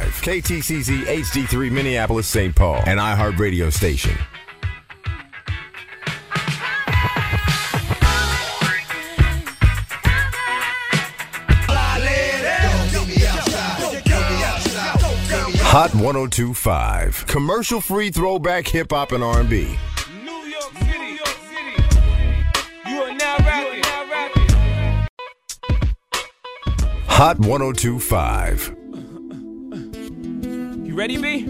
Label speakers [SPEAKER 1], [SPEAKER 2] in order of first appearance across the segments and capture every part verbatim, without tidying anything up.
[SPEAKER 1] five, K T C Z H D three Minneapolis, Saint Paul, an iHeartRadio station. Hot one oh two point five. Commercial-free throwback hip-hop and R and B.
[SPEAKER 2] New York City, New York City. You are now rapping.
[SPEAKER 1] Hot one oh two point five.
[SPEAKER 2] You ready, B?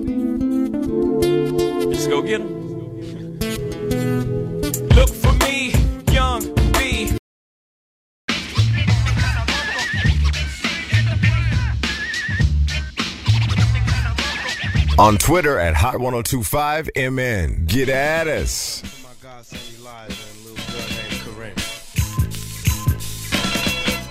[SPEAKER 2] Let's go get him. Look for me, young B.
[SPEAKER 1] On Twitter at Hot one oh two point five M N. Get at us.